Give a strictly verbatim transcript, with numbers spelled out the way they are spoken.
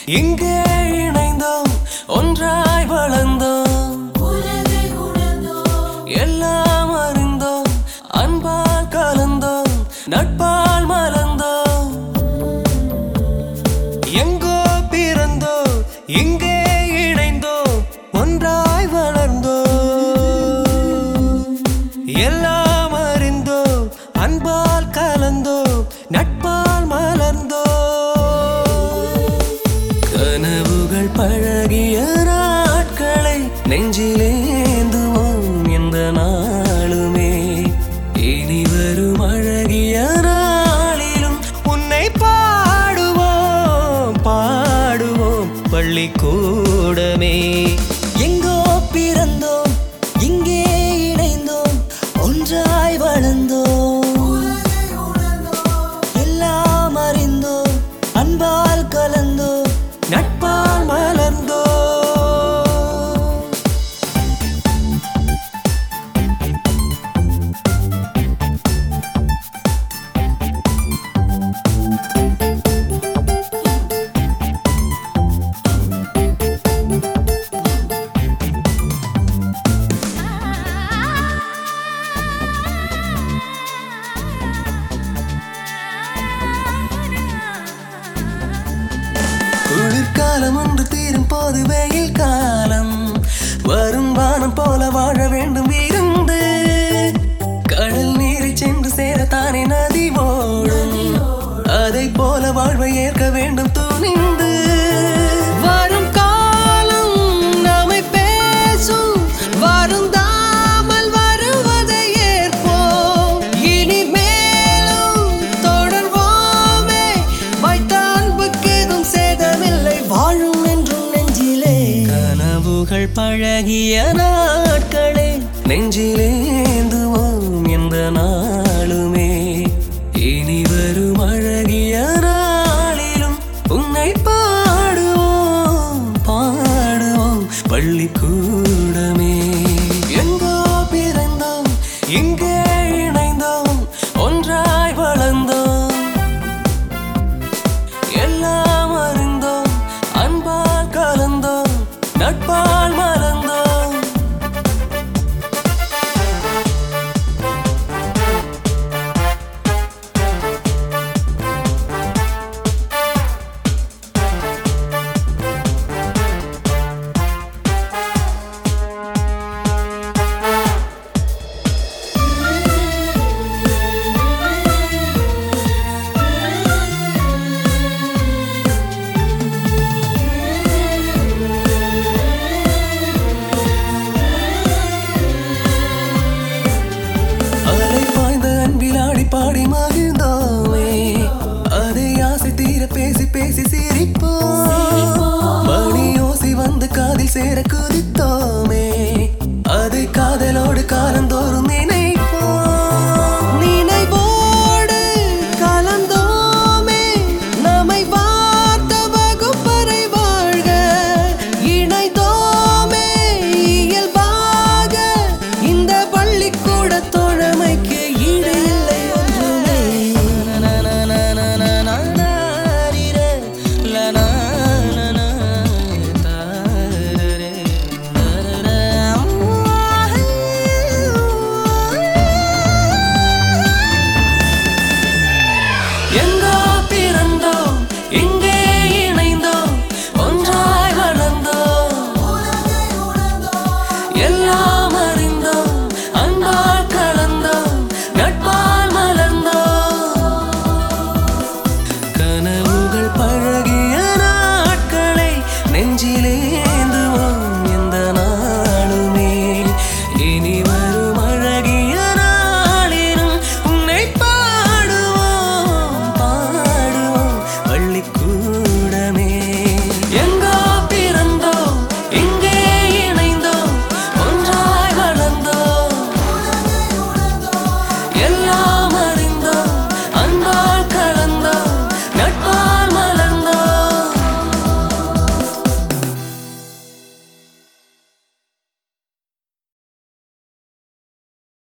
இங்கே இணைந்தோம், ஒன்றாய் வளர்ந்தோம், எல்லாம் அறிந்தோம், அன்பால் கலந்தோம், நட்பால் மலர்ந்தோம். எங்கோ பிறந்தோம், இங்கே இணைந்தோம், ஒன்றாய் வளர்ந்தோம், எல்லாம் அறிந்தோம், அன்பால் கலந்தோம், நட்பால் மலர்ந்தோம். கனவுகள் பழகிய நாட்களை நெஞ்சிலேந்துவோம் எந்த நாளுமே. இனி வரும் அழகிய நாளிலும் உன்னை பாடுவோம் பாடுவோம் பள்ளிக்கூடமே. எங்கோ பிறந்தோம், இங்கே இணைந்தோம், ஒன்றாய் வளர்ந்தோம், எல்லாம் அறிந்தோம், அன்பால் கலந்தோம், நட்பால் மலர்ந்தோம். குளிர்காலம் ஒன்று தீரும் போது வெயில் காலம் வரும், வானம் போல வாழ வேண்டும் இருந்து. கடல் நீரை சென்று சேரத்தானே நதி ஓடும், அதை போல வாழ்வை ஏற்க வேண்டும் துணிந்து. வரும் காலம் நம்மை பேசும், வருந்தாமல் வருவதை ஏற்போம். இனி மேலும் தொடர்வோமே, வைத்த அன்புக்கேதும் சேதமில்லை, வாழும் என்றும் நெஞ்சிலே. கனவுகள் பழகிய நாட்களே நெஞ்சிலேந்துவோம் எந்த நாளுமே. இனி வரும் அழகிய நாளிலும் உன்னை பாடுவோம் பாடுவோம் பள்ளிக்கூடமே. எங்கோ பிறந்தோம், இங்கே இணைந்தோம், ஒன்றாய் வளர்ந்தோம், எல்லாம் அறிந்தோம், அன்பால் கலந்தோம், நட்பால் மலர்ந்தோம். பாடி மகிழ்ந்தோமே, அதை ஆசை தீர பேசி பேசி சிரிப்போம். மணி ஓசை வந்து காதில் சேர